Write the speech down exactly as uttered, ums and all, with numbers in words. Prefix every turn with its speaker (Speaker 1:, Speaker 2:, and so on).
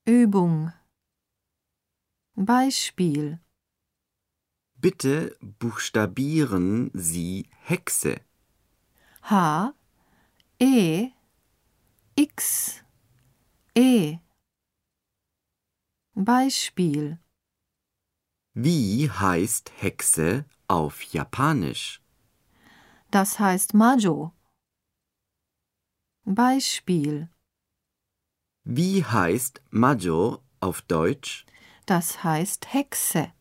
Speaker 1: Übung. Beispiel.
Speaker 2: Bitte buchstabieren Sie Hexe.
Speaker 1: H, E, X, E. Beispiel.
Speaker 2: Wie heißt Hexe auf Japanisch?
Speaker 1: Das heißt Majo. Beispiel.
Speaker 2: Wie heißt Majo auf Deutsch?
Speaker 1: Das heißt Hexe.